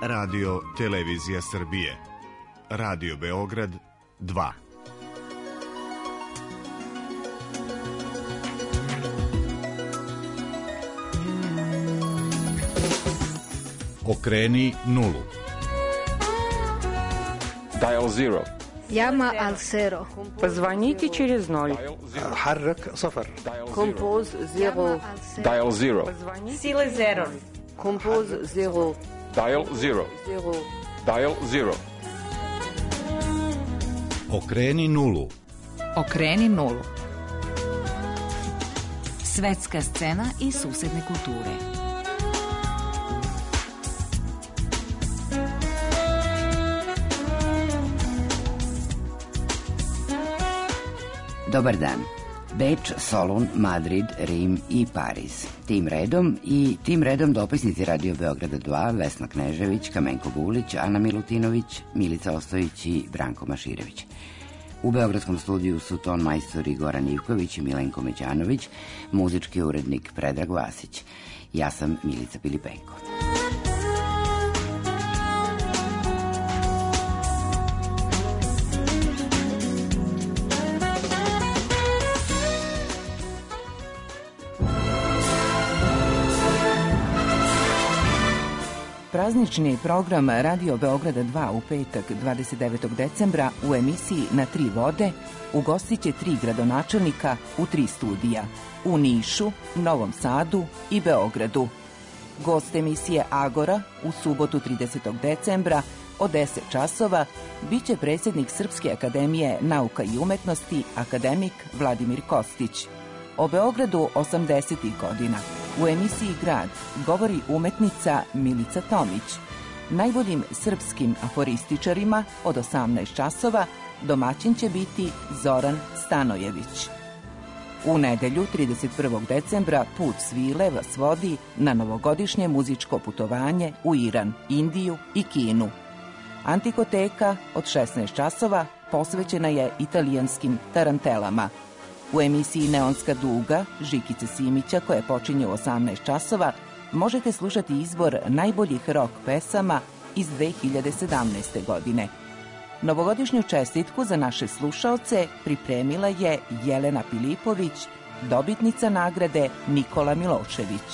Radio Televizija Srbije. Radio Beograd 2. Okreni nulu. Dial zero. Llama al cero. Позвоните через ноль. حرك صفر. Compose zero. Dial zero. Сила zero. Compose zero. Dial zero. Zero. Dial zero. Okreni nulu. Okreni nulu. Svetska scena i susedne kulture. Dobar dan. Beč, Solun, Madrid, Rim i Pariz. Tim redom dopisnici Radio Beograda 2, Vesna Knežević, Kamenko Bulić, Ana Milutinović, Milica Ostojić i Branko Maširević. U beogradskom studiju su ton majstori Goran Ivković i Milenko Međanović, muzički urednik Predrag Vasić. Ja sam Milica Pilipenko. Praznični program Radio Beograda 2 u petak 29. decembra u emisiji Na tri vode ugostit će 3 gradonačelnika u 3 studija u Nišu, Novom Sadu i Beogradu. Gost emisije Agora u subotu 30. decembra od 10 časova biće predsjednik Srpske akademije nauka i umetnosti akademik Vladimir Kostić. O Beogradu 80. godina u emisiji Grad govori umetnica Milica Tomić. Najboljim srpskim aforističarima od 18 časova domaćin će biti Zoran Stanojević. U nedelju 31. decembra Put svile vas vodi na novogodišnje muzičko putovanje u Iran, Indiju i Kinu. Antikoteka od 16 časova posvećena je italijanskim tarantelama. U emisiji Neonska duga Žikice Simića, koja počinje u 18 časova, možete slušati izbor najboljih rock pesama iz 2017. godine. Novogodišnju čestitku za naše slušaoce pripremila je Jelena Pilipović, dobitnica nagrade Nikola Milošević.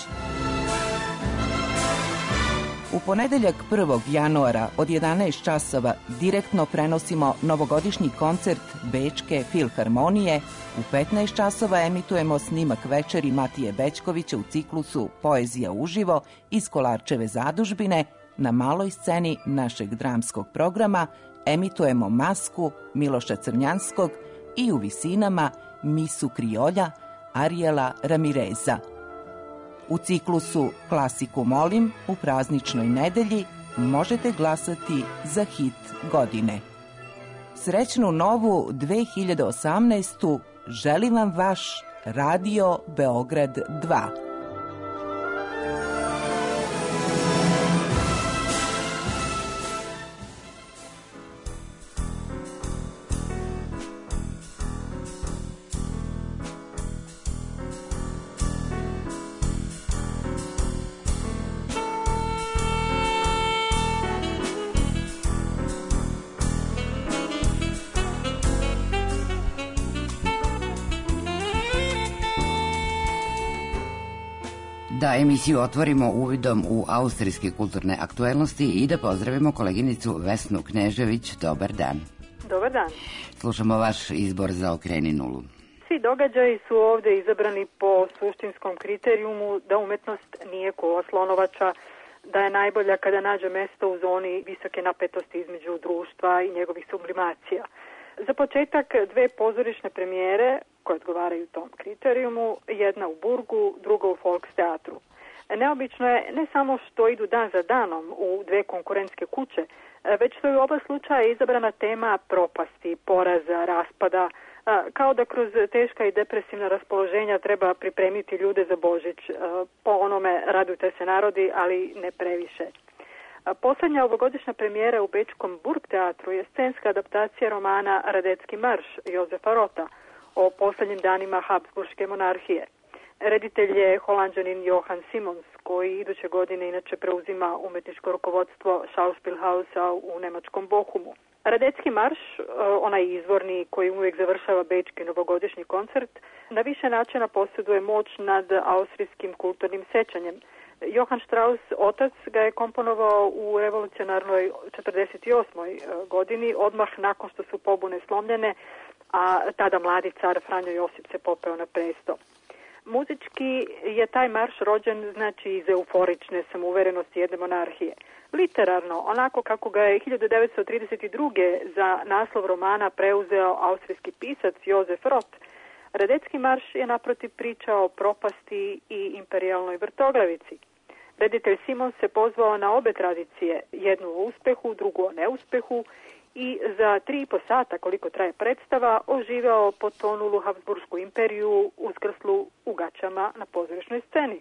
U ponedeljak 1. januara od 11 časova direktno prenosimo novogodišnji koncert Bečke filharmonije. U 15 časova emitujemo snimak večeri Matije Bećkovića u ciklusu Poezija uživo iz Kolarčeve zadužbine. Na maloj sceni našeg dramskog programa emitujemo Masku Miloša Crnjanskog i u visinama Misu Kriolja Arijela Ramireza. U ciklusu Klasiku molim u prazničnoj nedelji možete glasati za hit godine. Srećnu novu 2018. želim vam vaš Radio Beograd 2. Da emisiju otvorimo uvidom u austrijske kulturne aktuelnosti i da pozdravimo koleginicu Vesnu Knežević. Dobar dan. Dobar dan. Slušamo vaš izbor za Okreni nulu. Svi događaji su ovdje izabrani po suštinskom kriterijumu da umetnost nije kola slonovača, da je najbolja kada nađe mesto u zoni visoke napetosti između društva i njegovih sublimacija. Za početak 2 pozorišne premijere koje odgovaraju tom kriterijumu, jedna u Burgu, druga u Volksteatru. Neobično je ne samo što idu dan za danom u 2 konkurentske kuće, već što je u oba slučaja izabrana tema propasti, poraza, raspada, kao da kroz teška i depresivna raspoloženja treba pripremiti ljude za Božić. Po onome radujte se narodi, ali ne previše. Poslednja ovogodišnja premijera u bečkom Burgteatru je scenska adaptacija romana Radetski marš Jozefa Rota o posljednjim danima Habsburške monarhije. Reditelj je Holanđanin Johan Simons, koji iduće godine inače preuzima umetničko rukovodstvo Schauspielhausa u nemačkom Bochumu. Radecki marš, onaj izvorni koji uvijek završava bečki novogodišnji koncert, na više načina posjeduje moć nad austrijskim kulturnim sećanjem. Johann Strauss, otac, ga je komponovao u revolucionarnoj 48. godini, odmah nakon što su pobune slomljene, a tada mladi car Franjo Josip se popeo na presto. Muzički je taj marš rođen, znači, iz euforične samouverenosti jedne monarhije. Literarno, onako kako ga je 1932. za naslov romana preuzeo austrijski pisac Josef Roth, Radecki marš je naprotiv priča o propasti i imperijalnoj vrtoglavici. Reditelj Simon se pozvao na obe tradicije, jednu o uspehu, drugu o neuspehu, i za 3,5 sata, koliko traje predstava, oživeo potonulu Habsburšku imperiju uskrslu u gaćama na pozorišnoj sceni.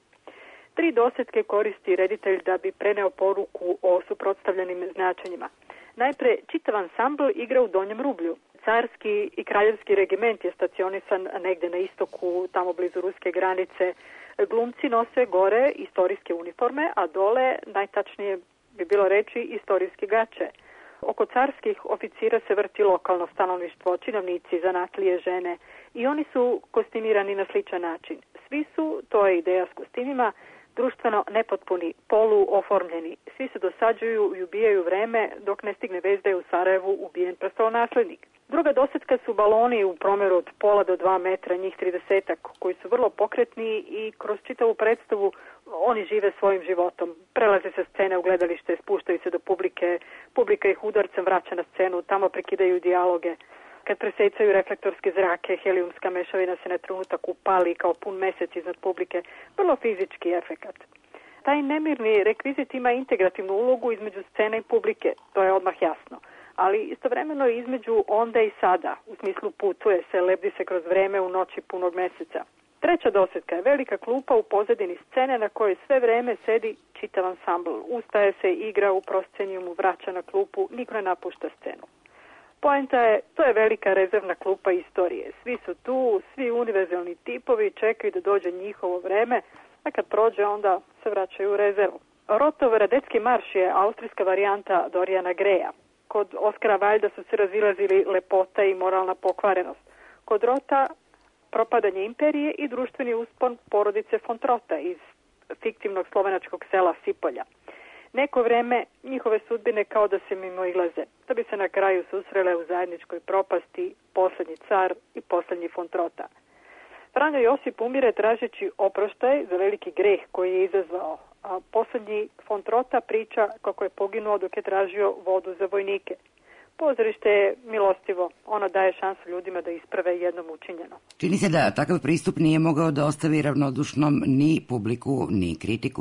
3 dosetke koristi reditelj da bi preneo poruku o suprotstavljenim značenjima. Najpre, čitav ansambl igra u Donjem Rublju. Carski i kraljevski regiment je stacionisan negdje na istoku, tamo blizu ruske granice. Glumci nose gore istorijske uniforme, a dole, najtačnije bi bilo reći, istorijske gaće. Oko carskih oficira se vrti lokalno stanovništvo, činovnici, zanatlije, žene, i oni su kostimirani na sličan način. Svi su, to je ideja s kostimima, društveno nepotpuni, poluoformljeni. Svi se dosađuju i ubijaju vreme dok ne stigne vest da je u Sarajevu ubijen prestolonaslednik. Druga dosetka su baloni u promjeru od pola do 2 metra, njih 30-ak, koji su vrlo pokretni i kroz čitavu predstavu oni žive svojim životom. Prelaze sa scene u gledalište, spuštaju se do publike, publika ih udarcem vraća na scenu, tamo prekidaju dijaloge. Kad presecaju reflektorske zrake, helijumska mešavina se na trenutak upali kao pun mesec iznad publike. Vrlo fizički efekat. Taj nemirni rekvizit ima integrativnu ulogu između scene i publike, to je odmah jasno. Ali istovremeno između onda i sada, u smislu putuje se, lebdi se kroz vreme u noći punog meseca. Treća dosetka je velika klupa u pozadini scene na kojoj sve vreme sedi čitav ansambl. Ustaje se, igra u proscenijumu, vraća na klupu, niko ne napušta scenu. Poenta je, to je velika rezervna klupa istorije. Svi su tu, svi univerzalni tipovi čekaju da dođe njihovo vreme, a kad prođe onda se vraćaju u rezervu. Rothov Radecki marš je austrijska varijanta Doriana Greja. Kod Oskara Wilda su se razilazili lepota i moralna pokvarenost. Kod Rotha propadanje imperije i društveni uspon porodice von Trotha iz fiktivnog slovenačkog sela Sipolja. Neko vreme njihove sudbine kao da se mimoilaze, da bi se na kraju susrele u zajedničkoj propasti posljednji car i posljednji von Trotha. Franjo Josip umire tražeći oproštaj za veliki greh koji je izazvao, a posljednji von Trotha priča kako je poginuo dok je tražio vodu za vojnike. Pozorište je milostivo, ono daje šansu ljudima da isprave jednom učinjeno. Čini se da takav pristup nije mogao da ostavi ravnodušnom ni publiku, ni kritiku.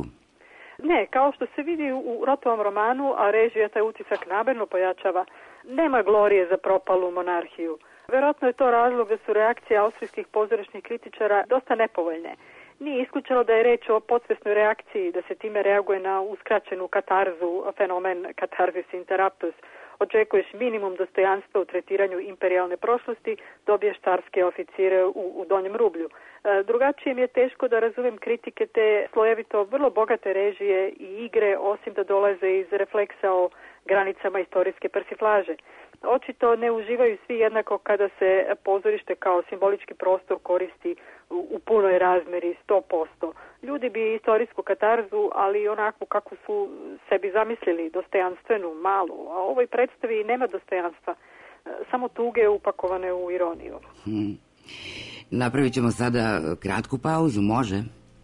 Ne, kao što se vidi u Rothovom romanu, a režija taj utisak namerno pojačava, nema glorije za propalu monarhiju. Vjerojatno je to razlog da su reakcije austrijskih pozorišnih kritičara dosta nepovoljne. Nije isključeno da je reč o podsvesnoj reakciji, da se time reaguje na uskraćenu katarzu, fenomen katarzis interruptus. Očekuješ minimum dostojanstva u tretiranju imperijalne prošlosti, dobiješ carske oficire u Donjem Rublju. Drugačije mi je teško da razumem kritike te slojevito vrlo bogate režije i igre, osim da dolaze iz refleksa o granicama istorijske persiflaže. Očito ne uživaju svi jednako kada se pozorište kao simbolički prostor koristi u punoj razmeri 100%. Ljudi bi istorijsku katarzu, ali onakvu kako su sebi zamislili, dostojanstvenu, malu. A ovoj predstavi nema dostojanstva, samo tuge upakovane u ironiju. Napravit ćemo sada kratku pauzu, može?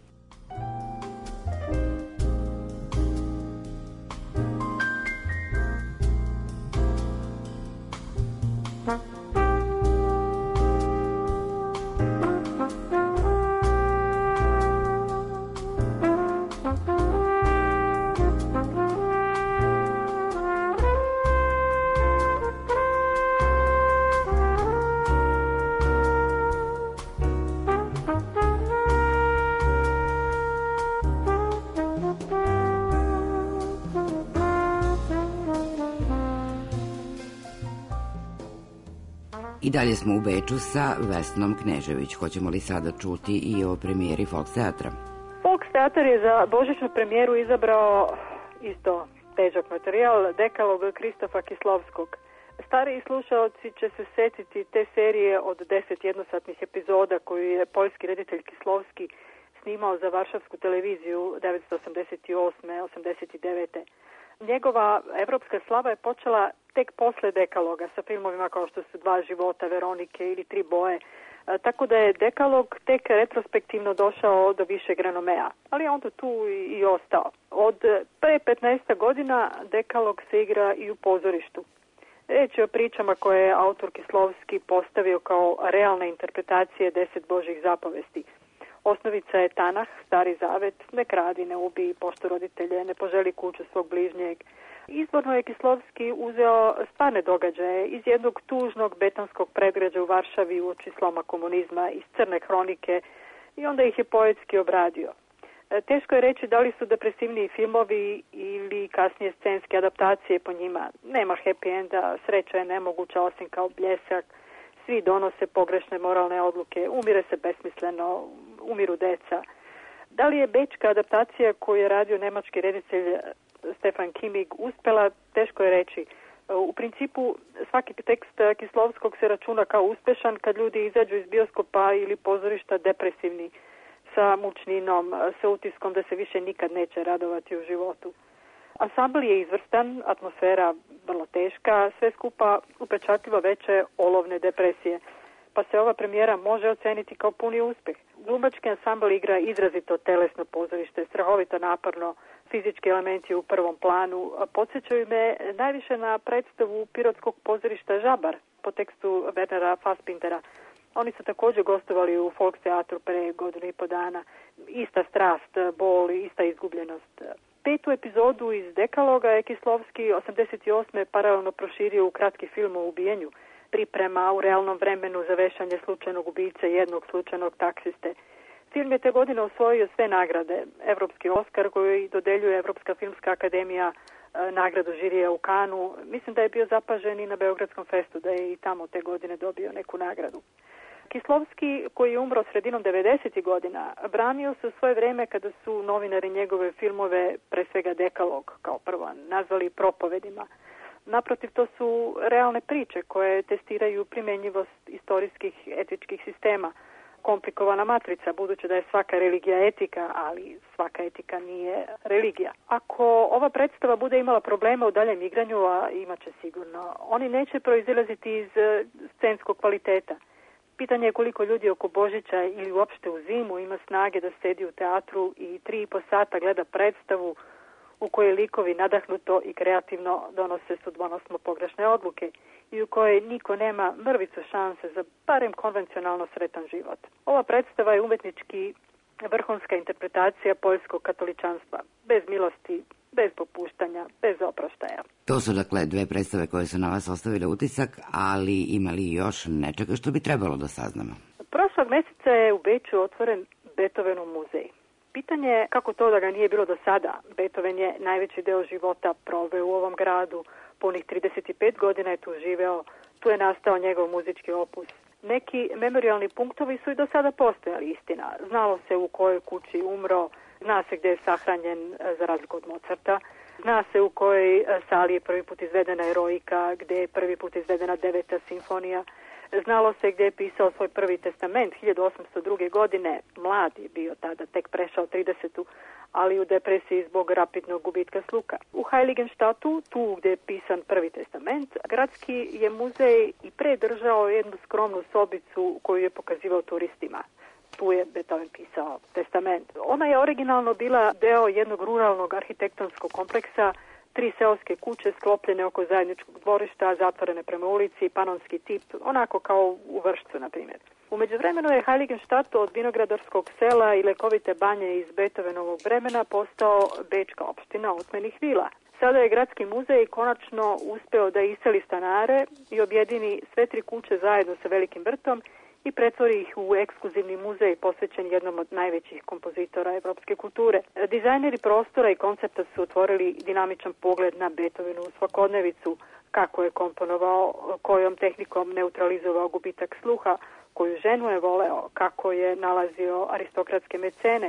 I dalje smo u Beču sa Vesnom Knežević. Hoćemo li sada čuti i o premijeri Volksteatra? teatar je za božićnu premijeru izabrao isto težak materijal, Dekalog Kristofa Kislovskog. Stariji slušaoci će se sjetiti te serije od 10 jednosatnih epizoda koju je poljski reditelj Kislovski snimao za varšavsku televiziju 1988-89. Njegova evropska slava je počela tek posle Dekaloga sa filmovima kao što su Dva života Veronike ili Tri boje, tako da je Dekalog tek retrospektivno došao do višeg renomea, ali je onda tu i ostao. Od pre 15 godina Dekalog se igra i u pozorištu. Riječ je o pričama koje je autor Kislovski postavio kao realne interpretacije 10 Božjih zapovesti. Osnovica je Tanah, Stari zavet, ne kradi, ne ubij, poštu roditelje, ne poželi kuću svog bližnjeg. Izvorno je Kislovski uzeo stvarne događaje iz jednog tužnog betonskog predgrađa u Varšavi uoči sloma komunizma, iz Crne hronike, i onda ih je poetski obradio. Teško je reći da li su depresivniji filmovi ili kasnije scenske adaptacije po njima. Nema happy enda, sreća je nemoguća osim kao bljesak, svi donose pogrešne moralne odluke, umire se besmisleno, umiru deca. Da li je bečka adaptacija koju je radio nemački reditelj Stefan Kimmig uspjela, teško je reći. U principu svaki tekst Kislovskog se računa kao uspješan kad ljudi izađu iz bioskopa ili pozorišta depresivni, sa mučninom, sa utiskom da se više nikad neće radovati u životu. Ansambl je izvrstan, atmosfera vrlo teška, sve skupa upečatljivo veće olovne depresije, pa se ova premijera može oceniti kao puni uspjeh. Glumački ansambl igra izrazito telesno pozorište, strahovito naporno, fizički elementi u prvom planu. Podsjećaju me najviše na predstavu pirotskog pozorišta Žabar po tekstu Wernera Fassbindera. Oni su također gostovali u Volksteatru pre godinu i po dana. Ista strast, bol, ista izgubljenost. 5. epizodu iz Dekaloga je Kislovski 88. paralelno proširio u kratki film o ubijenju, priprema u realnom vremenu za vešanje slučajnog ubice jednog slučajnog taksiste. Film je te godine osvojio sve nagrade. Evropski Oskar koji dodeljuje Evropska filmska akademija, nagradu žirija u Kanu. Mislim da je bio zapažen i na Beogradskom festu, da je i tamo te godine dobio neku nagradu. Kislovski, koji je umro sredinom 90. godina, branio se u svoje vrijeme kada su novinari njegove filmove, pre svega Dekalog, kao prvo, nazvali propovedima. Naprotiv, to su realne priče koje testiraju primjenjivost istorijskih etičkih sistema. Komplikovana matrica, budući da je svaka religija etika, ali svaka etika nije religija. Ako ova predstava bude imala problema u daljem igranju, a imaće sigurno, oni neće proizilaziti iz scenskog kvaliteta. Pitanje je koliko ljudi oko Božića ili uopšte u zimu ima snage da sedi u teatru i 3,5 sata gleda predstavu u kojoj likovi nadahnuto i kreativno donose sudbonosno pogrešne odluke i u kojoj niko nema mrvicu šanse za barem konvencionalno sretan život. Ova predstava je umetnički vrhunska interpretacija poljskog katoličanstva, bez milosti, bez popuštanja, bez oproštaja. To su dakle dve predstave koje su na vas ostavile utisak, ali ima li još nečega što bi trebalo da saznamo? Prošlog mjeseca je u Beču otvoren Beethovenov muzej. Pitanje je kako to da ga nije bilo do sada. Beethoven je najveći deo života proveo u ovom gradu, punih 35 godina je tu živeo, tu je nastao njegov muzički opus. Neki memorialni punktovi su i do sada postojali, istina. Znalo se u kojoj kući umro, zna se gdje je sahranjen za razliku od Mozarta, zna se u kojoj sali je prvi put izvedena Eroika, gdje je prvi put izvedena 9. simfonija. Znalo se gdje je pisao svoj prvi testament 1802. godine, mlad je bio tada, tek prešao 30. ali u depresiji zbog rapidnog gubitka sluha. U Heiligenstadtu, tu gdje je pisan prvi testament, gradski je muzej i predržao jednu skromnu sobicu koju je pokazivao turistima. Tu je Beethoven pisao testament. Ona je originalno bila deo jednog ruralnog arhitektonskog kompleksa, 3 seoske kuće sklopljene oko zajedničkog dvorišta, zatvorene prema ulici, panonski tip, onako kao u Vršcu, na primjer. U međuvremenu je Heiligenstadt od vinogradarskog sela i lekovite banje iz Beethovenovog vremena postao bečka opština otmenih vila. Sada je gradski muzej konačno uspeo da iseli stanare i objedini sve 3 kuće zajedno sa velikim vrtom i pretvori ih u ekskluzivni muzej posvećen jednom od najvećih kompozitora evropske kulture. Dizajneri prostora i koncepta su otvorili dinamičan pogled na Beethovenovu svakodnevicu, kako je komponovao, kojom tehnikom neutralizovao gubitak sluha, koju ženu je voleo, kako je nalazio aristokratske mecene,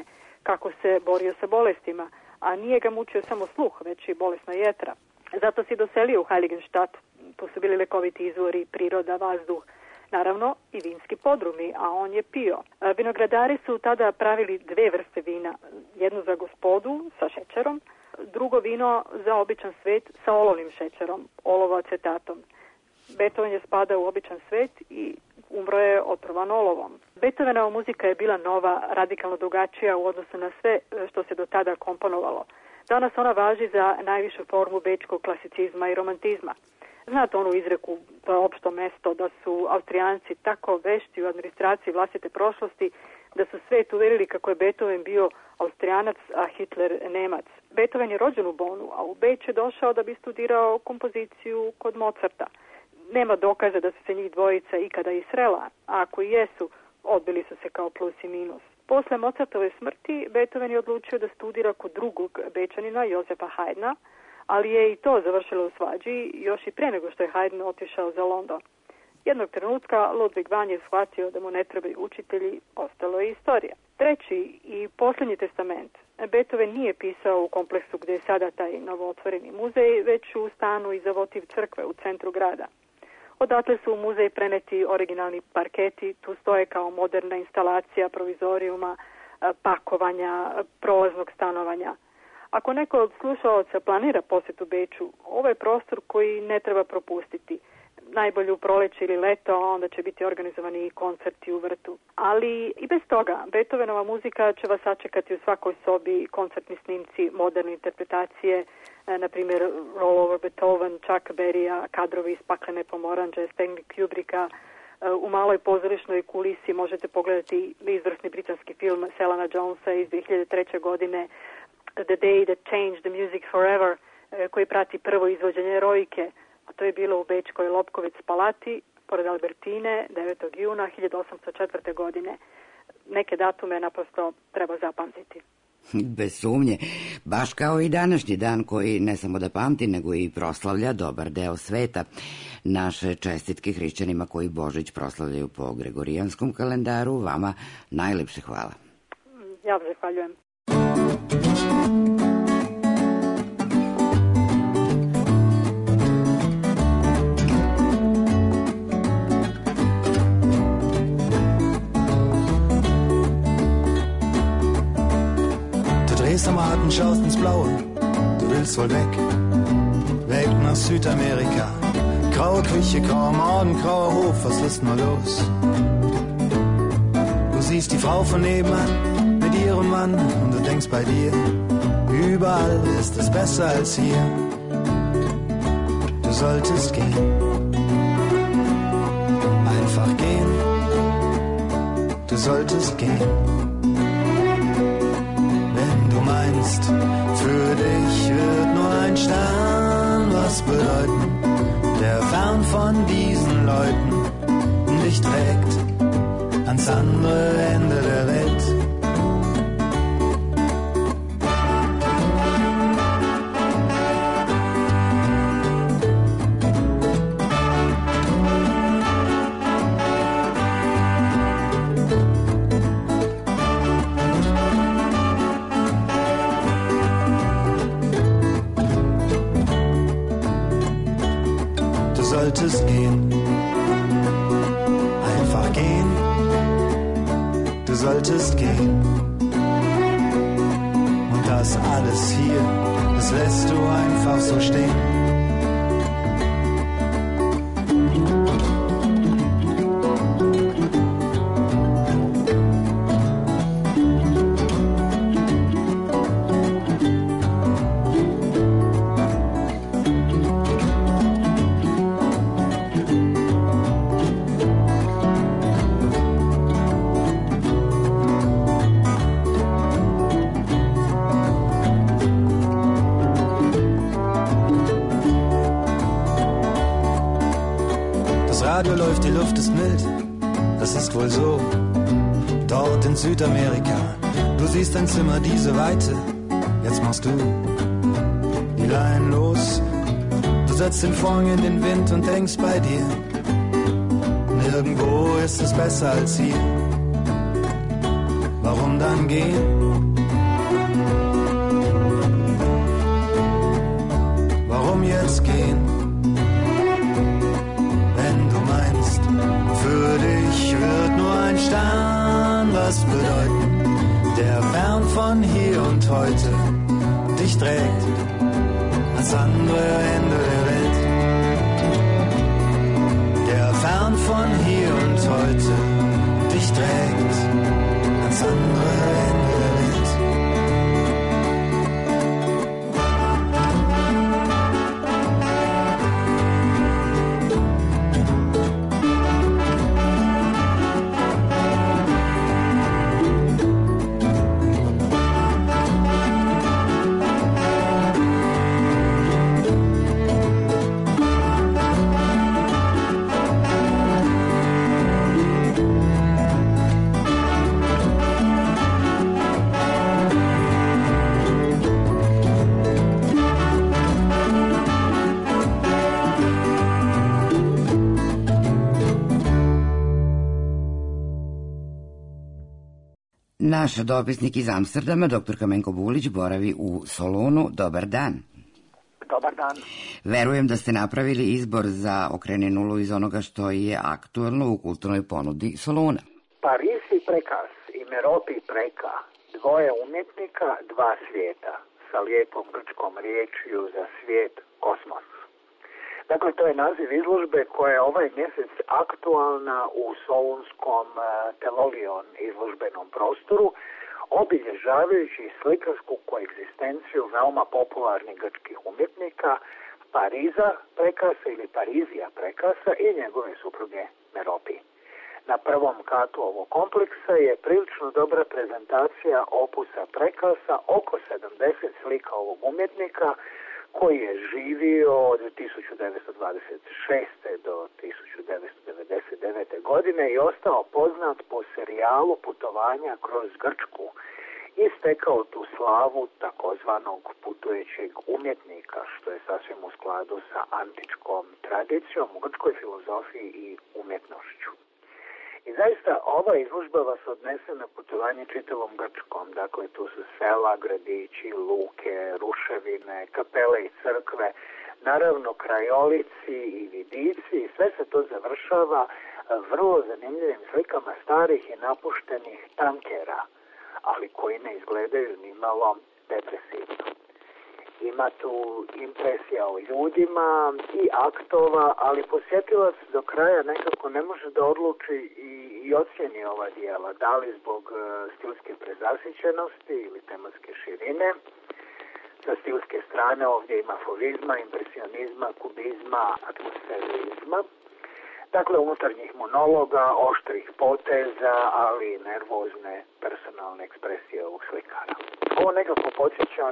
kako se borio sa bolestima, a nije ga mučio samo sluh, već i bolesna jetra. Zato se doselio u Heiligenstadt. Tu su bili lekoviti izvori, priroda, vazduh, naravno i vinski podrumi, a on je pio. Vinogradari su tada pravili dve vrste vina, jednu za gospodu sa šećerom, drugo vino za običan svet sa olovnim šećerom, olovoacetatom. Beethoven je spadao u običan svet i umro je otrovan olovom. Beethovenova muzika je bila nova, radikalno drugačija u odnosu na sve što se do tada komponovalo. Danas ona važi za najvišu formu bečkog klasicizma i romantizma. Znate onu izreku, to je opšto mesto, da su Austrijanci tako vešti u administraciji vlastite prošlosti, da su svet uverili kako je Beethoven bio Austrijanac, a Hitler Nemac. Beethoven je rođen u Bonu, a u Beč je došao da bi studirao kompoziciju kod Mozarta. Nema dokaza da su se njih dvojica ikada i srela, a ako i jesu, odbili su se kao plus i minus. Posle Mozartove smrti, Beethoven je odlučio da studira kod drugog Bečanina, Josefa Haydna, ali je i to završilo u svađi još i pre nego što je Haydn otišao za London. Jednog trenutka Ludwig van je shvatio da mu ne trebaju učitelji, ostalo je istorija. Treći i posljednji testament Beethoven nije pisao u kompleksu gdje je sada taj novootvoreni muzej, već u stanu iza votiv crkve u centru grada. Odatle su u muzej preneti originalni parketi, tu stoje kao moderna instalacija provizorijuma, pakovanja, prolaznog stanovanja. Ako neko od slušalaca planira posjetu Beču, ovo je prostor koji ne treba propustiti. Najbolje u proleće ili leto, a onda će biti organizovani i koncerti u vrtu. Ali i bez toga, Beethovenova muzika će vas sačekati u svakoj sobi, koncertni snimci, moderne interpretacije, na primjer Roll Over Beethoven, Chuck Berrya, kadrovi iz Paklene pomoranđe, Stanley Kubricka. U maloj pozorišnoj kulisi možete pogledati izvrsni britanski film Selana Jonesa iz 2003. godine The Day That Changed the Music Forever, koji prati prvo izvođenje Erojke, a to je bilo u bečkoj Lobkovic palati, pored Albertine, 9. juna 1804. godine. Neke datume naprosto treba zapamtiti. Bez sumnje, baš kao i današnji dan koji ne samo da pamti, nego i proslavlja dobar deo sveta. Naše čestitke hrišćanima koji Božić proslavljaju po Gregorijanskom kalendaru, vama najlepše hvala. Ja vam zahvaljujem. Am Atem schaust ins Blaue, du willst wohl weg, weg nach Südamerika. Graue Küche, grauer Morgen, grauer Hof, was ist nur los? Du siehst die Frau von nebenan mit ihrem Mann und du denkst bei dir, überall ist es besser als hier. Du solltest gehen, einfach gehen, du solltest gehen. Meinst, für dich wird nur ein Stern was bedeuten, der fern von diesen Leuten dich trägt ans andere Ende der Welt. Solltest gehen, einfach gehen, du solltest gehen. Und das alles hier, das lässt du einfach so stehen. Läuft, die Luft ist mild, das ist wohl so. Dort in Südamerika, du siehst dein Zimmer, diese Weite. Jetzt machst du die Leinen los. Du setzt den Vorhang in den Wind und denkst bei dir, nirgendwo ist es besser als hier. Warum dann gehen? komm, jetzt gehen. Wenn du meinst, für dich wird nur ein Stern was bedeuten, der fern von hier und heute dich trägt ans andere Ende der Welt. Der fern von hier und heute dich trägt ans andere Ende der Welt. Naš dopisnik iz Amsterdama, dr. Kamenko Bulić, boravi u Solunu. Dobar dan. Dobar dan. Verujem da ste napravili izbor za Okreni nulu iz onoga što je aktuelno u kulturnoj ponudi Soluna. Parisi prekaz i Meropi preka, dvoje umjetnika, dva svijeta, sa lijepom grčkom riječju za svijet kosmos. Dakle, to je naziv izložbe koja je ovaj mjesec aktualna u solunskom Telolion izložbenom prostoru, obilježavajući slikarsku koegzistenciju veoma popularnih grčkih umjetnika Pariza Prekasa ili Parizija Prekasa i njegove supruge Meropi. Na prvom katu ovog kompleksa je prilično dobra prezentacija opusa Prekasa, oko 70 slika ovog umjetnika koji je živio od 1926. do 1999. godine i ostao poznat po serijalu putovanja kroz Grčku i stekao tu slavu takozvanog putujućeg umjetnika, što je sasvim u skladu sa antičkom tradicijom u grčkoj filozofiji i umjetnošću. I zaista ova izložba vas odnese na putovanje čitavom Grčkom. Dakle, tu su sela, gradići, luke, ruševine, kapele i crkve, naravno krajolici i vidici i sve se to završava vrlo zanimljivim slikama starih i napuštenih tankera, ali koji ne izgledaju nimalo depresivno. Ima tu impresija o ljudima i aktova, ali posjetilac do kraja nekako ne može da odluči i ocjeni ova dijela, da li zbog stilske prezasićenosti ili tematske širine. Sa stilske strane ovdje ima fovizma, impresionizma, kubizma, atmosferizma. Dakle, unutarnjih monologa, oštrih poteza, ali i nervozne personalne ekspresije ovog slikara. Ovo nekako podsjeća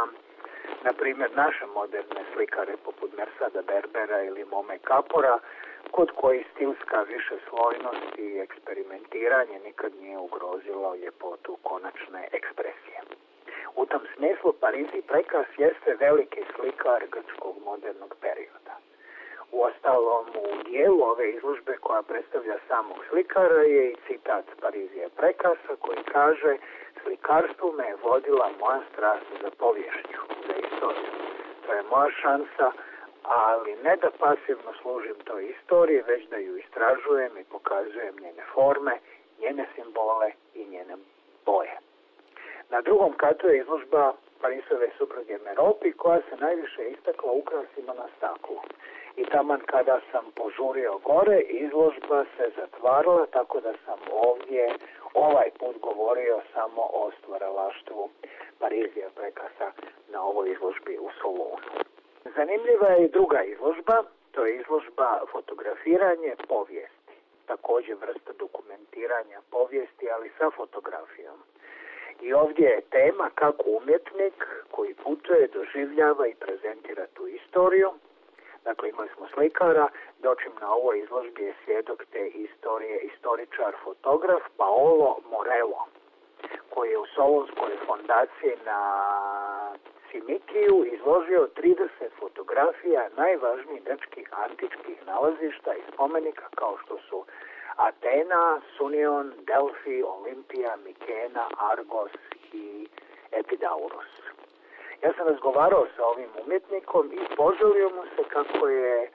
na primjer naše moderne slikare poput Mersada Berbera ili Mome Kapora, kod koji stilska višeslojnost i eksperimentiranje nikad nije ugrozilo ljepotu konačne ekspresije. U tom smislu Parizi Prekas jeste veliki slikar grčkog modernog perioda. Uostalom, u dijelu ove izložbe koja predstavlja samog slikara je i citat Parizija Prekasa koji kaže: "Slikarstvu me je vodila moja strast za poviješću, za istoriju. To je moja šansa, ali ne da pasivno služim toj istoriji, već da ju istražujem i pokazujem njene forme, njene simbole i njene boje." Na drugom katu je izložba Parisove supruge Meropi koja se najviše istakla ukrasima na staklu. I taman kada sam požurio gore, izložba se zatvarala, tako da sam ovdje ovaj put govorio samo o stvaralaštvu Parizija Prekasa na ovoj izložbi u Solunu. Zanimljiva je i druga izložba, to je izložba fotografiranje povijesti. Također vrsta dokumentiranja povijesti, ali sa fotografijom. I ovdje je tema kako umjetnik koji putuje, doživljava i prezentira tu istoriju. Dakle, imali smo slikara, dočim na ovoj izložbi je svjedok te istorije istoričar, fotograf Paolo Morello, koji je u Solunskoj fondaciji na Cimikiju izložio 30 fotografija najvažnijih grčkih antičkih nalazišta i spomenika kao što su Atena, Sunion, Delfi, Olimpija, Mikena, Argos i Epidaurus. Ja sam razgovarao sa ovim umjetnikom i požalio mu se kako je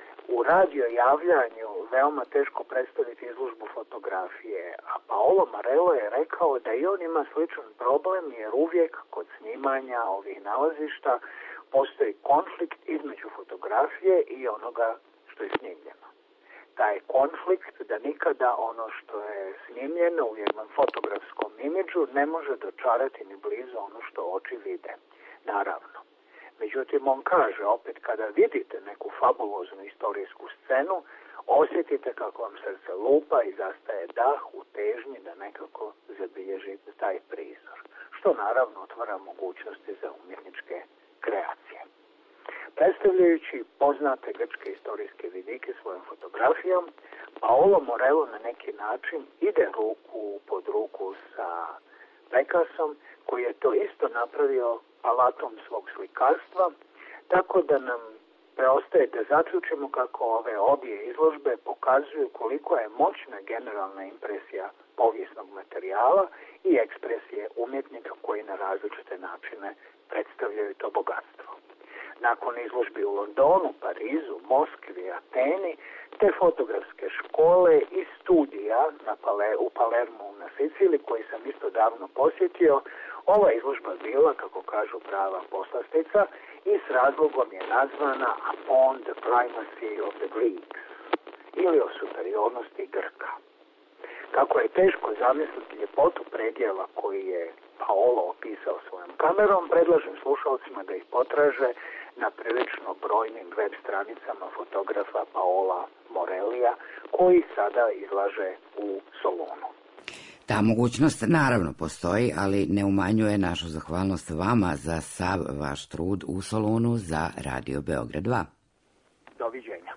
u radio javljanju veoma teško predstaviti izložbu fotografije, a Paolo Morello je rekao da i on ima sličan problem jer uvijek kod snimanja ovih nalazišta postoji konflikt između fotografije i onoga što je snimljeno. Taj konflikt da nikada ono što je snimljeno u jednom fotografskom imidžu ne može dočarati ni blizu ono što oči vide. Naravno. Međutim, on kaže, opet kada vidite neku fabuloznu istorijsku scenu, osjetite kako vam srce lupa i zastaje dah u težnji da nekako zabilježite taj prizor, što naravno otvara mogućnosti za umjetničke kreacije. Predstavljajući poznate grčke istorijske vidike svojom fotografijom, Paolo Morello na neki način ide ruku pod ruku sa Picassom, koji je to isto napravio alatom svog slikarstva, tako da nam preostaje da zaključimo kako ove obje izložbe pokazuju koliko je moćna generalna impresija povijesnog materijala i ekspresije umjetnika koji na različite načine predstavljaju to bogatstvo. Nakon izložbi u Londonu, Parizu, Moskvi, Ateni, te fotografske škole i studija u Palermu na Siciliji, koji sam isto davno posjetio, ova izložba bila, kako kažu, prava poslastica i s razlogom je nazvana Upon the Primacy of the Greeks, ili o superiornosti Grka. Kako je teško zamisliti ljepotu predjela koji je Paolo opisao svojom kamerom, predlažem slušalcima da ih potraže na prilično brojnim web stranicama fotografa Paola Morellija, koji sada izlaže u Solunu. Ta mogućnost naravno postoji, ali ne umanjuje našu zahvalnost vama za sav vaš trud u Solunu za Radio Beograd 2. Doviđenja.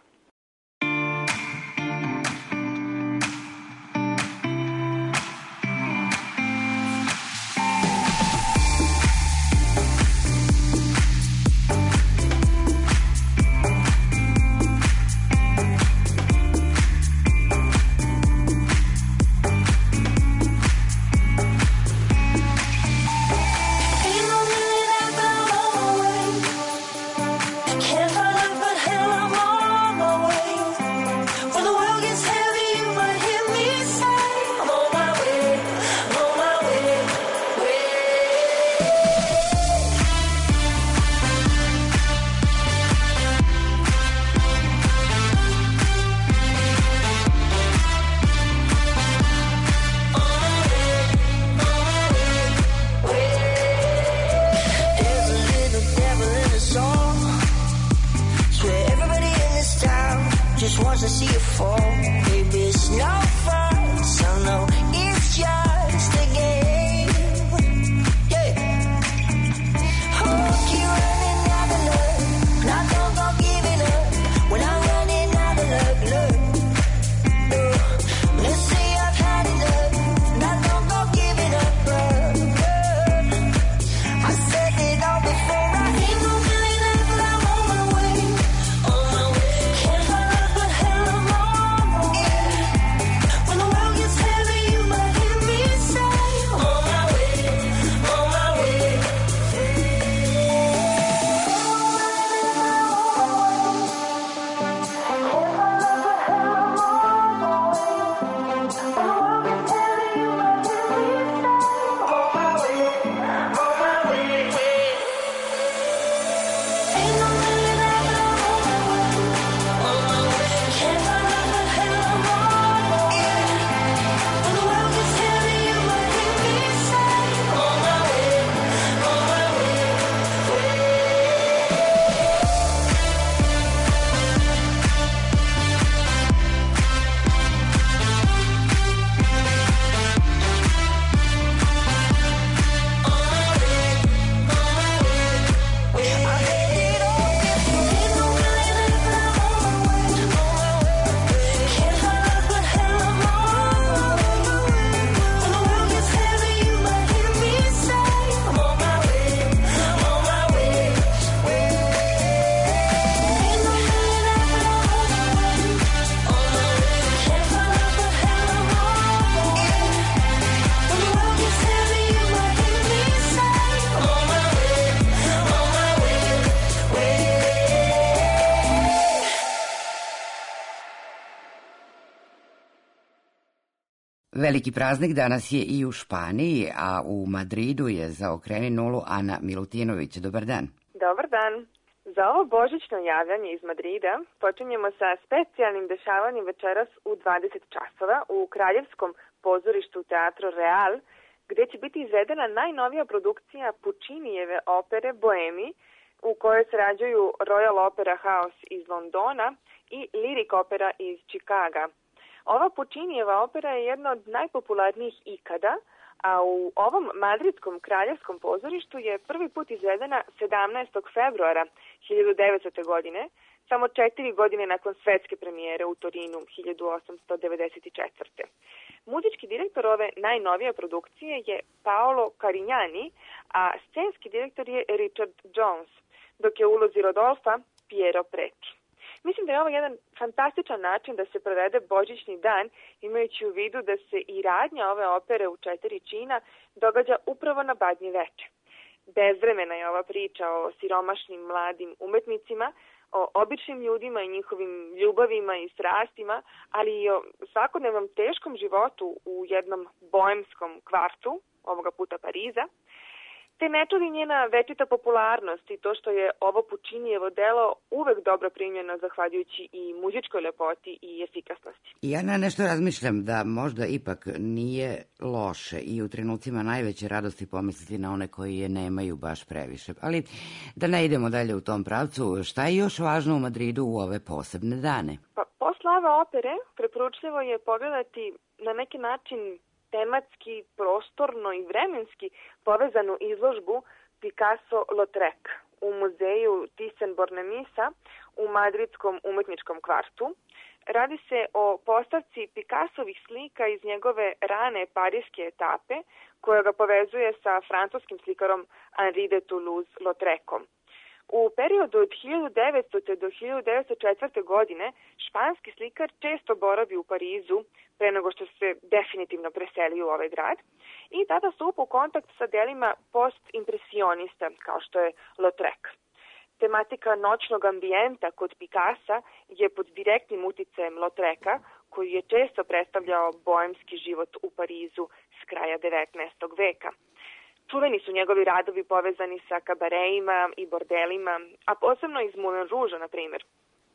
Can't find but hell I'm on my way. Veliki praznik danas je i u Španiji, a u Madridu je za Okreni nulu Ana Milutinović. Dobar dan. Dobar dan. Za ovo božićno javljanje iz Madrida počinjemo sa specijalnim dešavanjem večeras u 20 časova u Kraljevskom pozorištu Teatro Real, gde će biti izvedena najnovija produkcija Puccinijeve opere Boemi, u kojoj sarađuju Royal Opera House iz Londona i Lyric Opera iz Čikaga. Ova Puccinijeva opera je jedna od najpopularnijih ikada, a u ovom madridskom kraljevskom pozorištu je prvi put izvedena 17. februara 1900. godine, samo 4 godine nakon svetske premijere u Torinu 1894. Muzički direktor ove najnovije produkcije je Paolo Carignani, a scenski direktor je Richard Jones, dok je u ulozi Rodolfa Piero Preti. Mislim da je ovo jedan fantastičan način da se provede božićni dan, imajući u vidu da se i radnja ove opere u 4 čina događa upravo na Badnje veče. Bezvremena je ova priča o siromašnim mladim umetnicima, o običnim ljudima i njihovim ljubavima i strastima, ali i o svakodnevnom teškom životu u jednom boemskom kvartu, ovoga puta Pariza. Te ne čudi njena večita popularnost i to što je ovo Puccinijevo delo uvek dobro primljeno zahvaljujući i muzičkoj lepoti i efikasnosti. Ja na nešto razmišljam da možda ipak nije loše i u trenucima najveće radosti pomisliti na one koji je nemaju baš previše. Ali da ne idemo dalje u tom pravcu, šta je još važno u Madridu u ove posebne dane? Pa, posle ove opere preporučljivo je pogledati na neki način tematski, prostorno i vremenski povezanu izložbu Picasso-Lautrec u muzeju Thyssen-Bornemisza u madridskom umetničkom kvartu. Radi se o postavci Picassovih slika iz njegove rane parijske etape, koja ga povezuje sa francuskim slikarom Henri de Toulouse-Lautrecom. U periodu od 1900. do 1904. godine španski slikar često boravi u Parizu pre nego što se definitivno preseli u ovaj grad i tada stupa u kontakt sa delima postimpresionista kao što je Lautrec. Tematika noćnog ambijenta kod Picassa je pod direktnim uticajem Lautreca, koji je često predstavljao boemski život u Parizu s kraja 19. veka. Čuveni su njegovi radovi povezani sa kabareima i bordelima, a posebno iz Moulin Rouge, na primjer.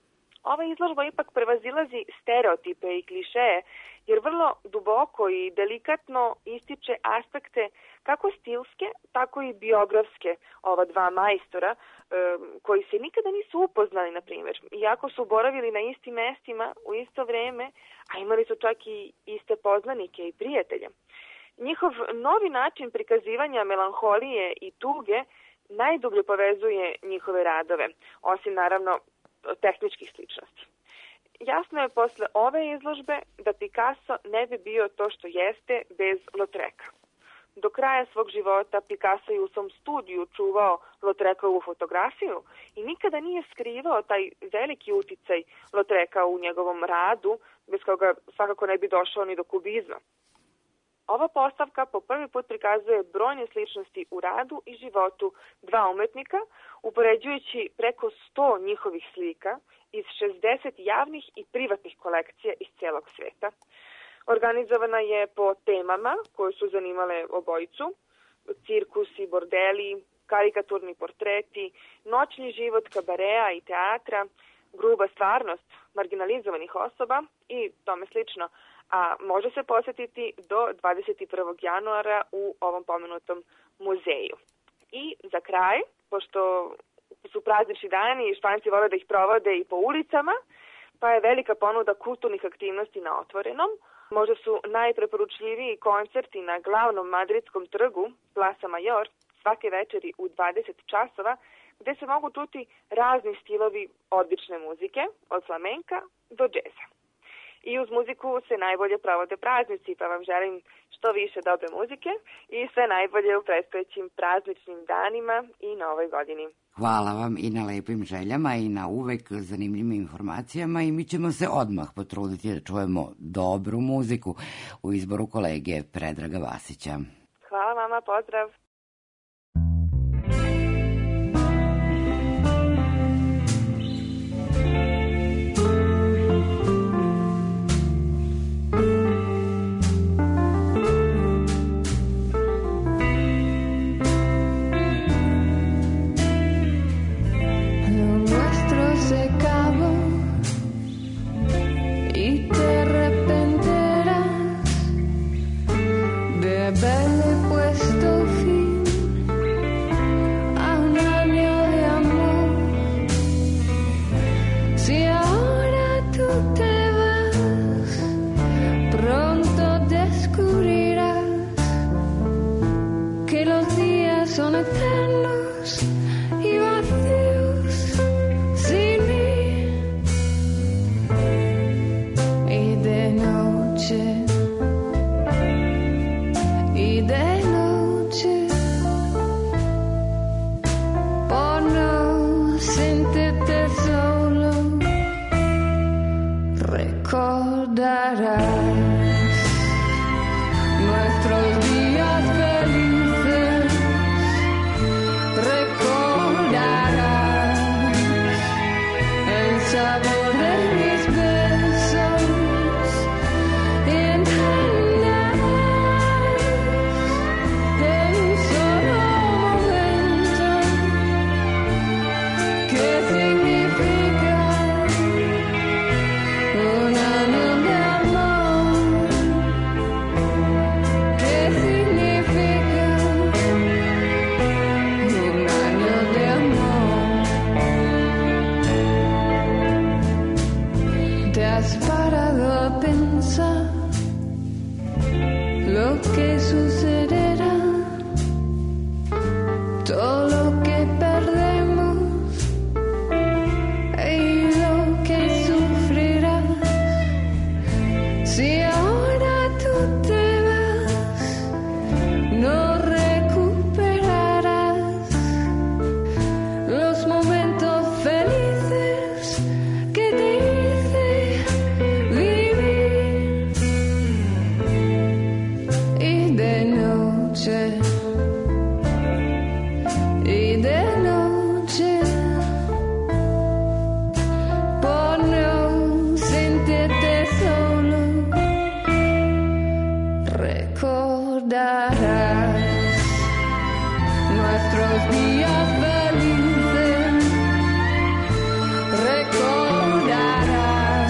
Ova izložba ipak prevazilazi stereotipe i klišeje, jer vrlo duboko i delikatno ističe aspekte kako stilske, tako i biografske ova dva majstora, koji se nikada nisu upoznali, na primjer, iako su boravili na istim mestima u isto vreme, a imali su čak i iste poznanike i prijatelje. Njihov novi način prikazivanja melanholije i tuge najdublje povezuje njihove radove, osim naravno tehničkih sličnosti. Jasno je posle ove izložbe da Picasso ne bi bio to što jeste bez Lautreca. Do kraja svog života Picasso je u svom studiju čuvao Lautrecovu fotografiju i nikada nije skrivao taj veliki uticaj Lautreca u njegovom radu, bez koga svakako ne bi došao ni do kubizma. Ova postavka po prvi put prikazuje brojne sličnosti u radu i životu dva umetnika, upoređujući preko 100 njihovih slika iz 60 javnih i privatnih kolekcija iz celog sveta. Organizovana je po temama koje su zanimale obojicu: cirkusi, bordeli, karikaturni portreti, noćni život kabarea i teatra, gruba stvarnost marginalizovanih osoba i tome slično, a može se posjetiti do 21. januara u ovom pomenutom muzeju. I za kraj, pošto su praznični dani i Španci vole da ih provode i po ulicama, pa je velika ponuda kulturnih aktivnosti na otvorenom. Možda su najpreporučljiviji koncerti na glavnom madridskom trgu Plaza Mayor svake večeri u 20 časova, gde se mogu čuti razni stilovi odlične muzike, od flamenka do džeza. I uz muziku se najbolje provode praznici, pa vam želim što više dobre muzike i sve najbolje u predstojećim prazničnim danima i novoj godini. Hvala vam i na lepim željama i na uvek zanimljivim informacijama i mi ćemo se odmah potruditi da čujemo dobru muziku u izboru kolege Predraga Vasića. Hvala vama, pozdrav! recordarás nuestros días felices, recordarás el sabor de mis besos y entenderás en un solo momento qué significa un año de amor, qué significa un año de amor. ¿Te has parado a pensar lo que sucederá? Todo lo que perdemos y lo que sufrirás. Si ahora tú te vas, no recuperarás los momentos felices que te hice vivir. Y de noche, por no sentirte solo, recordarás nuestros días felices, recordarás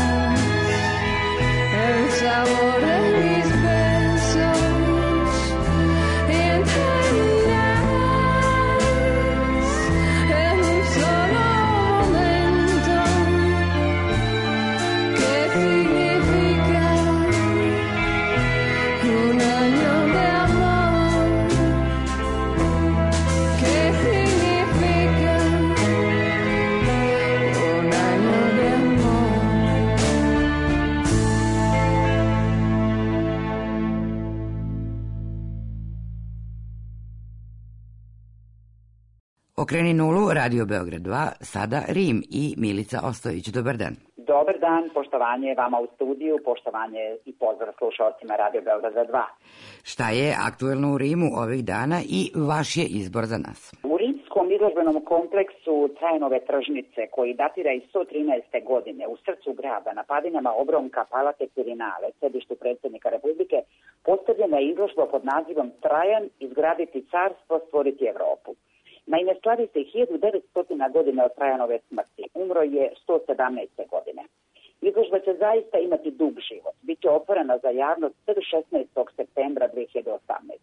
el sabor de mis besos y entenderás en un solo momento qué significa un año de amor, qué significa un año de amor. Okreni nulu, Radio Beograd 2, sada Rim i Milica Ostojić. Dobar dan. Dobar dan, poštovanje vama u studiju, poštovanje i pozdrav slušalcima Radio Beograda 2. Šta je aktuelno u Rimu ovih dana i vaš je izbor za nas? U rimskom izložbenom kompleksu Trajanove tržnice, koji datira iz 113. godine, u srcu grada, na padinama obronka Palate Quirinale, sedištu predsjednika Republike, postavljena je izložba pod nazivom Trajan, izgraditi carstvo, stvoriti Evropu. Naime, slavi se 1900 godina od Trajanove smrti. Umro je 117. godine. Izložba će zaista imati dug život. Biće otvorena za javnost sve do 16. septembra 2018.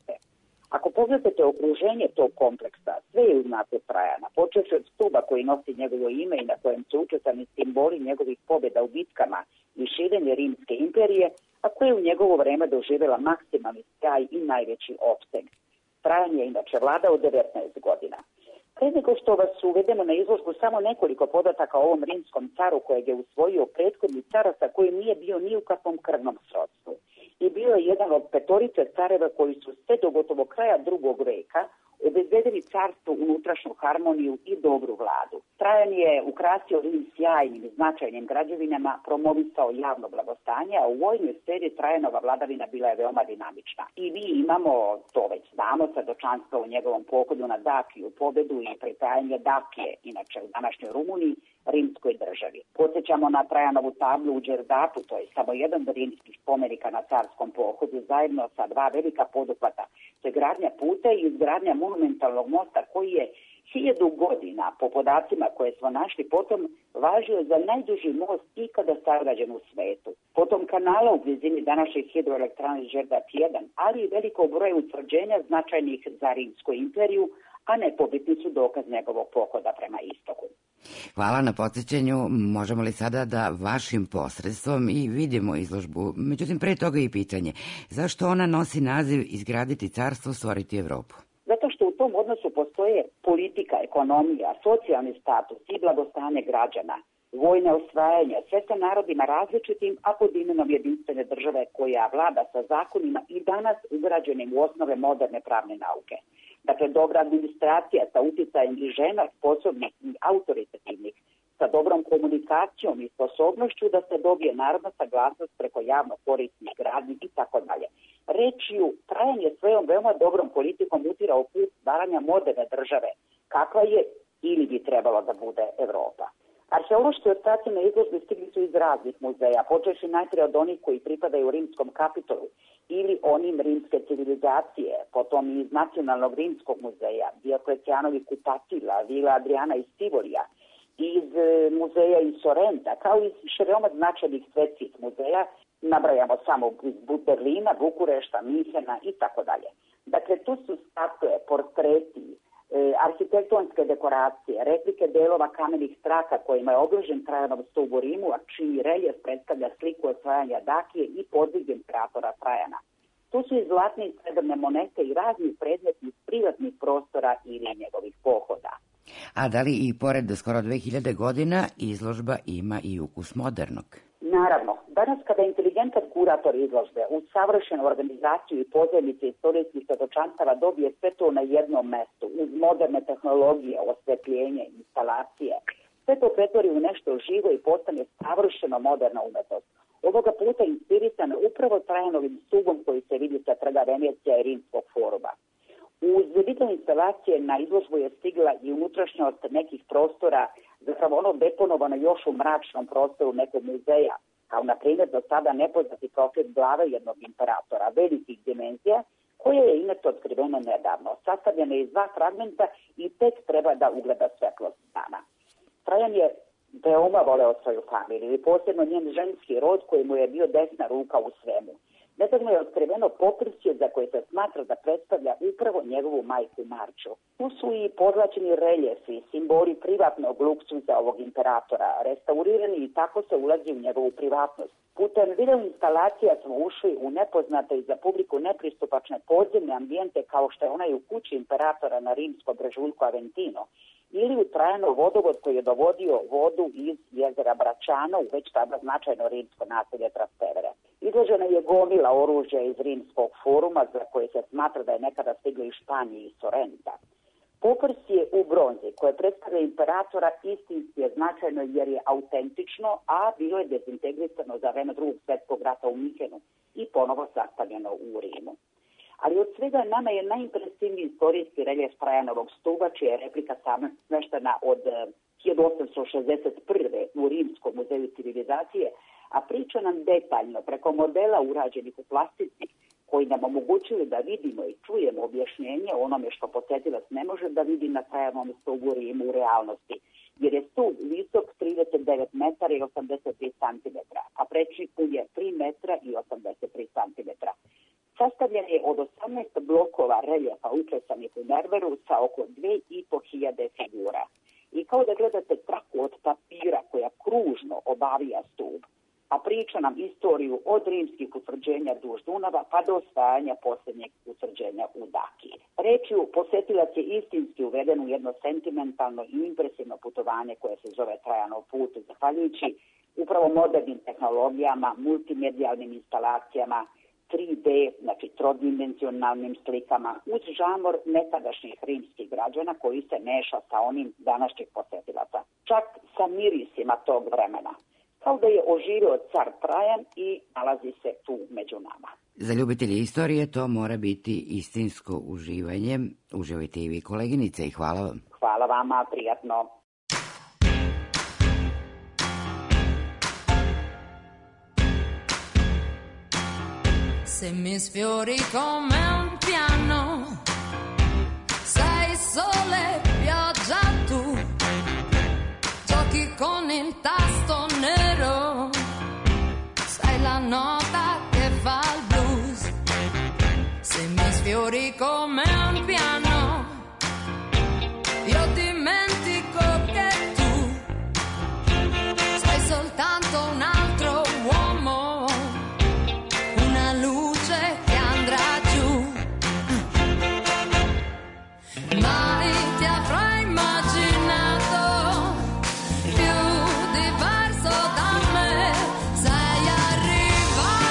Ako pogledate okruženje tog kompleksa, sve je u znaku Trajana, počevši od stuba koji nosi njegovo ime i na kojem su učesani simboli njegovih pobjeda u bitkama i širenje Rimske imperije, a koje je u njegovo vreme doživjela maksimalni sjaj i najveći opseg. Trajan je inače vladao 19 godina. Pre nego što vas uvedemo na izložbu, samo nekoliko podataka o ovom rimskom caru kojeg je usvojio prethodni cara sa kojim nije bio ni u kakvom krvnom srodstvu. I bio je jedan od petorice careva koji su sve do gotovo kraja drugog veka obezbedili carstvu unutrašnju harmoniju i dobru vladu. Trajan je ukrasio Rim sjajnim i značajnim građevinama, promovisao javno blagostanje, a u vojnoj sferi Trajanova vladavina bila je veoma dinamična. I mi imamo, to već znamo, svedočanstvo u njegovom pohodu na Dakiju, pobedu i pripajanje Dakije, inače u današnjoj Rumuniji, rimskoj državi. Podsjećamo na Trajanovu tablu u Đerdapu, to je samo jedan od rimskih spomenika na carskom pohodu, zajedno sa dva velika poduhvata. To je gradnja puta i izgradnja monumentalnog mosta koji je 1000 godina, po podacima koje smo našli, potom važio za najduži most ikada sagrađen u svetu. Potom kanala u blizini današnjih hidroelektrane Đerdap 1, ali i veliko broje utvrđenja značajnih za Rimsku imperiju, a nepobitni su dokaz njegovog pohoda prema istoku. Hvala na podsjećanju. Možemo li sada da vašim posredstvom i vidimo izložbu? Međutim, pre toga i pitanje. Zašto ona nosi naziv Izgraditi carstvo, stvoriti Evropu? Zato što u tom odnosu postoje politika, ekonomija, socijalni status i blagostanje građana, vojne osvajanja, sve sa narodima različitim, a pod imenom jedinstvene države koja vlada sa zakonima i danas ugrađenim u osnove moderne pravne nauke. Dakle, dobra administracija sa utjecajem i žena sposobnih i autoritativnih, sa dobrom komunikacijom i sposobnošću da se dobije narodna saglasnost preko javno korisnih radnji i tako dalje. Rečju, Trajan je svojom veoma dobrom politikom utirao put stvaranja moderne države, kakva je ili bi trebalo da bude Evropa. Arheološki ostaci na izložbi stigli su iz raznih muzeja, počevši najprije od onih koji pripadaju rimskom kapitolu ili onim rimske civilizacije, potom i iz Nacionalnog rimskog muzeja, Dioklecijanovih kupatila, Vila Adriana iz Tivolija, iz muzeja iz Sorenta, kao i iz veoma značajnih svetskih muzeja, nabrajamo samo iz Berlina, Bukurešta, Minhena i tako dalje. Dakle, tu su statue, portreti, arhitektonske dekoracije, replike delova kamenih straka kojima je obložen Trajanov stup u Rimu, a čiji reljef predstavlja sliku osvajanja Dakije i podvig imperatora Trajana. Tu su i zlatne i srebrne monete i razni predmeti iz privatnih prostora ili njegovih pohoda. A da li i pored skoro 2000 godina izložba ima i ukus modernog? Naravno, danas kada inteligentan kurator izložbe uz savršenu organizaciju i pozajmice istorijskih svedočanstava dobije sve to na jednom mestu, uz moderne tehnologije, osvetljenje, instalacije, sve to pretvori u nešto živo i postane savršeno moderna umetnost. Ovoga puta inspirisan upravo Trajanovim stubom koji se vidi sa trga Venecija i Rimskog foruma. Uz video instalacije na izložbu je stigla i unutrašnjost nekih prostora, zapravo ono deponovano još u mračnom prostoru nekog muzeja, kao na primjer do sada nepoznati profil glave jednog imperatora velikih dimenzija, koja je inače otkrivena nedavno, sastavljena iz dva fragmenta i tek treba da ugleda svetlost dana. Trajan je veoma voleo svoju familiju i posebno njen ženski rod koji mu je bio desna ruka u svemu. Nedavno je otkriveno poprsje za koje se smatra da predstavlja upravo njegovu majku Marču. Tu su i podlačeni reljefi, simboli privatnog luksuza ovog imperatora, restaurirani i tako se ulazi u njegovu privatnost. Putem video instalacija smo ušli u nepoznate i za publiku nepristupačne podzemne ambijente kao što je onaj u kući imperatora na rimskom brežuljku Aventino ili u Trajanov vodovod koji je dovodio vodu iz jezera Bračano u već tada značajno rimsko naselje Trastevere. Izložena je gomila oružja iz Rimskog foruma za koje se smatra da je nekada stiglo iz Španije i Sorenta. Poprsje u bronzi koje predstavlja imperatora istinski je značajno jer je autentično, a bilo je dezintegrisano za vreme Drugog svjetskog rata u Minhenu i ponovo sastavljeno u Rimu. Ali od svega nama je najimpresivniji istorijski reljef Trajanovog stuba, čija je replika smeštena od 1861. u Rimskom muzeju civilizacije, a priča nam detaljno preko modela urađenih u plastici koji nam omogućili da vidimo i čujemo objašnjenje onome što posjetilac ne može da vidi na Trajanovom stubu u Rimu u realnosti, jer je stup visok 39 metara i 83 cm, a prečni put je 3 metra i 83 cm. Sastavljen je od 18 blokova reljefa uklesanih u mermeru sa oko 2500 figura. I kao da gledate traku od papira koja kružno obavija stup, a priča nam istoriju od rimskih utvrđenja duž Dunava pa do osvajanja posljednjeg utvrđenja u Dakiji. Rečju, posjetilac je istinski uveden u jedno sentimentalno i impresivno putovanje koje se zove Trajanov put, zahvaljujući upravo modernim tehnologijama, multimedijalnim instalacijama, 3D, znači trodimenzionalnim slikama, uz žamor nekadašnjih rimskih građana koji se meša sa onim današnjih posjetilaca. Čak sa mirisima tog vremena. Kao da je oživio car Trajan i nalazi se tu među nama. Za ljubitelje istorije to mora biti istinsko uživanje. Uživajte i vi, koleginice, i hvala vam. Hvala vama, prijatno. Se mi sfiori come un piano, sei sole, pioggia tu, giochi con il tasto nero, sei la nota che fa il blues. Se mi sfiori come un piano, io dimentico che tu sei soltanto un altro uomo, una luce che andrà giù. Mai ti avrò immaginato più diverso da me, sei arrivato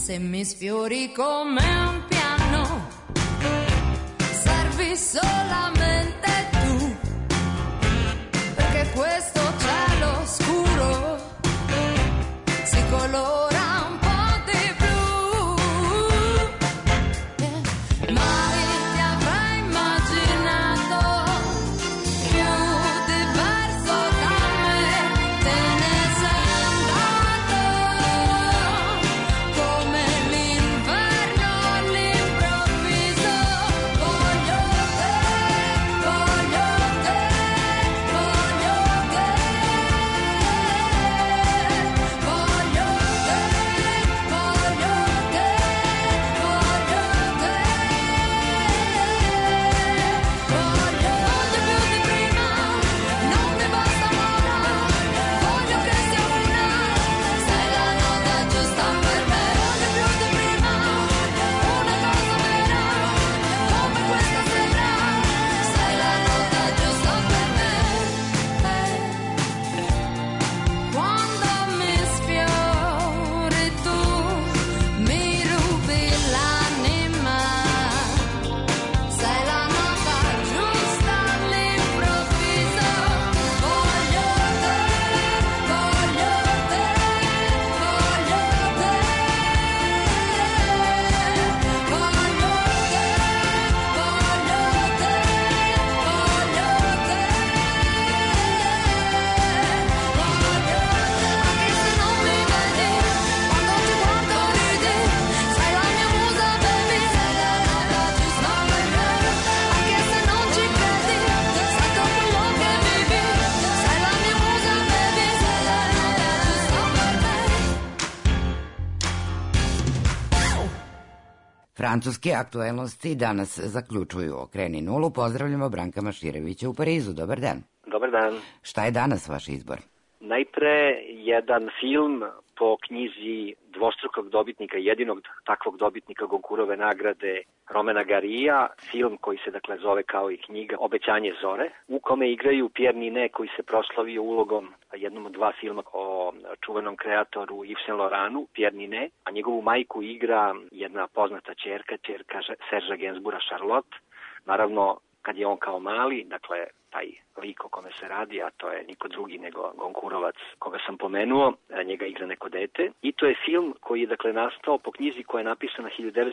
se mi sfiori come un piano, servi solamente tu, perché questo cielo scuro si colora un po' di blu. Mai ti avrei immaginato più diverso da me, te ne sei andato come l'inverno all'improvviso. Voglio te, voglio te, voglio te, voglio te, voglio te, voglio te. Voglio più di prima, non mi basta ora, voglio che sia una, sei la nota giusta per me. Voglio più di prima, una cosa vera, come questa sera, sei la nota giusta per me. Quando mi sfiori tu, mi rubi l'anima, sei la nota giusta all'improvviso. Voglio te, voglio te, voglio te, voglio te, voglio te, voglio te. Anche se non mi vedi, quando ti guardo ridi, sei la mia musa baby, sei la nota giusta per me. Anche se non ci credi, sai con quello che vivi, sei la mia musa baby, sei la nota giusta per me. Francuske aktuelnosti danas zaključuju Okreni nulu. Pozdravljamo Branka Maširevića u Parizu. Dobar dan. Dobar dan. Šta je danas vaš izbor? Najpre jedan film po knjizi dvostrukog dobitnika, jedinog takvog dobitnika Goncourtove nagrade Romana Garija, film koji se dakle zove kao i knjiga Obećanje zore, u kome igraju Pierre Ninet koji se proslavio ulogom jednom od dva filma o čuvenom kreatoru Yves Saint Laurentu, Pierre Ninet, a njegovu majku igra jedna poznata ćerka Sergea Gainsbourga, Charlotte. Naravno, kad je on kao mali, dakle, taj lik o kome se radi, a to je niko drugi nego Goncourtovac koga sam pomenuo, njega igra neko dete. I to je film koji je, dakle, nastao po knjizi koja je napisana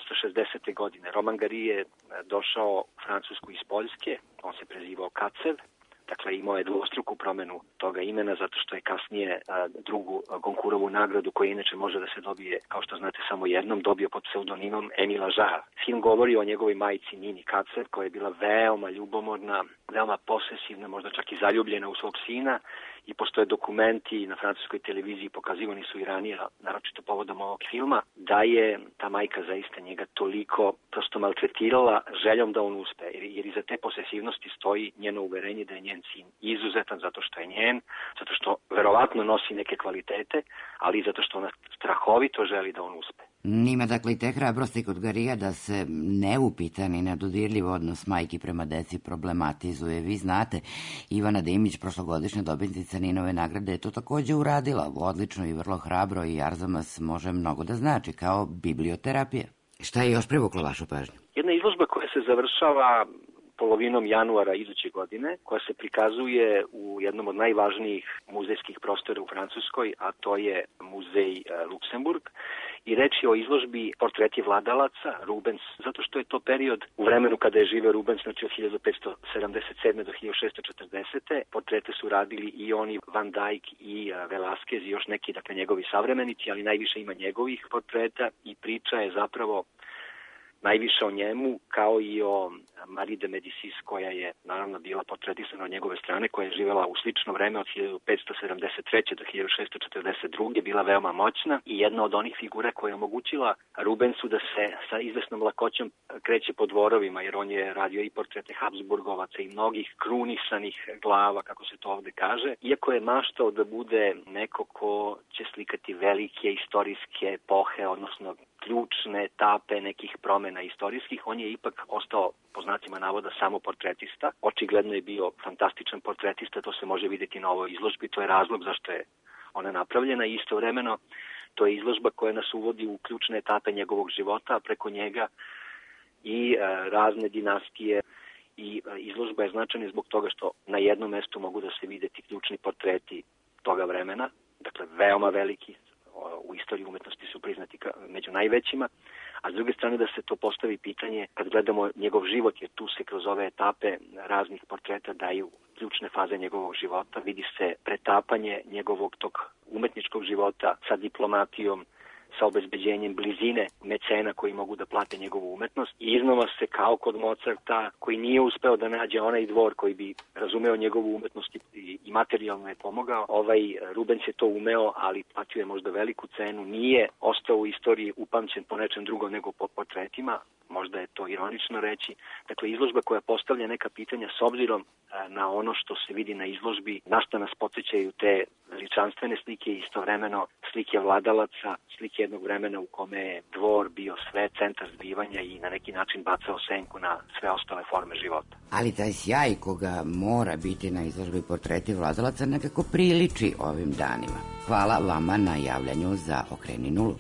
1960. godine. Roman Gary je došao u Francusku iz Poljske, on se prezivao Kacev, dakle, imao je dvostruku promenu toga imena zato što je kasnije drugu Goncourtovu nagradu, koja inače može da se dobije, kao što znate, samo jednom, dobio pod pseudonimom Emila Žar. Film govori o njegovoj majci Nini Kacev, koja je bila veoma ljubomorna, veoma posesivna, možda čak i zaljubljena u svog sina, i postoje dokumenti na francuskoj televiziji, pokazivani su i ranije, naročito povodom ovog filma, da je ta majka zaista njega toliko prosto maltretirala željom da on uspe, jer iza te posesivnosti stoji njeno uverenje da je njen sin izuzetan zato što je njen, zato što verovatno nosi neke kvalitete, ali i zato što ona strahovito želi da on uspe. Nima dakle i te hrabrosti kod Garija da se neupitan i nedodirljiv odnos majki prema deci problematizuje. Vi znate, Ivana Dimić, prošlogodišnja dobitnica Ninove nagrade, je to takođe uradila odlično i vrlo hrabro, i Arzamas može mnogo da znači kao biblioterapija. Šta je još privuklo vašu pažnju? Jedna izložba koja se završava polovinom januara iduće godine, koja se prikazuje u jednom od najvažnijih muzejskih prostora u Francuskoj, a to je muzej Luksemburg. I reč je o izložbi Portreti vladalaca, Rubens, zato što je to period u vremenu kada je živeo Rubens, znači od 1577. do 1640. Portrete su radili i oni Van Dyck i Velázquez i još neki, dakle, njegovi savremenici, ali najviše ima njegovih portreta i priča je zapravo najviše o njemu, kao i o Marie de Médicis, koja je naravno bila portretisana od njegove strane, koja je živela u slično vreme od 1573. do 1642. bila veoma moćna i jedna od onih figura koja je omogućila Rubensu da se sa izvesnom lakoćom kreće po dvorovima, jer on je radio i portrete Habsburgovaca i mnogih krunisanih glava, kako se to ovde kaže. Iako je maštao da bude neko ko će slikati velike istorijske epohe, odnosno ključne etape nekih promena istorijskih, on je ipak ostao, po znacima navoda, samo portretista. Očigledno je bio fantastičan portretista, to se može vidjeti na ovoj izložbi, to je razlog zašto je ona napravljena. I istovremeno To je izložba koja nas uvodi u ključne etape njegovog života, a preko njega i razne dinastije. I izložba je značajna zbog toga što na jednom mestu mogu da se vide ti ključni portreti toga vremena, dakle veoma veliki, u istoriji umetnosti su priznati među najvećima, a s druge strane da se to postavi pitanje kad gledamo njegov život, jer tu se kroz ove etape raznih portreta daju ključne faze njegovog života, vidi se pretapanje njegovog tog umetničkog života sa diplomatijom, sa obezbeđenjem blizine mecena koji mogu da plate njegovu umetnost. I iznova se kao kod Mozarta, koji nije uspeo da nađe onaj dvor koji bi razumeo njegovu umetnost i materijalno je pomogao. Rubens je to umeo, ali platio je možda veliku cenu. Nije ostao u istoriji upamćen po nečem drugom nego po portretima. Možda je to ironično reći. Dakle, izložba koja postavlja neka pitanja s obzirom na ono što se vidi na izložbi, na što nas podsjećaju te veličanstvene slike i istovremeno slike vladalaca, slike jednog vremena u kome je dvor bio sve centar zbivanja i na neki način bacao senku na sve ostale forme života. Ali taj sjaj koga mora biti na izložbi portreti vladalaca nekako priliči ovim danima. Hvala vama na javljanju za Okreni nulu.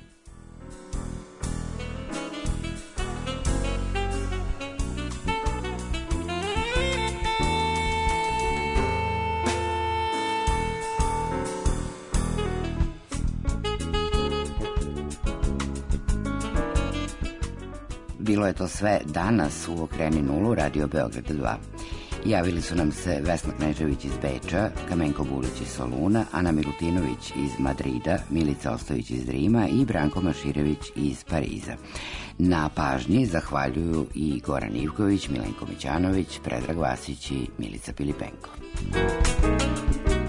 Bilo je to sve danas u Okreni nulu, Radio Beograd 2. Javili su nam se Vesna Knežević iz Beča, Kamenko Bulić iz Soluna, Ana Milutinović iz Madrida, Milica Ostojić iz Rima i Branko Maširević iz Pariza. Na pažnji zahvaljuju i Goran Ivković, Milenko Mićanović, Predrag Vasić i Milica Pilipenko.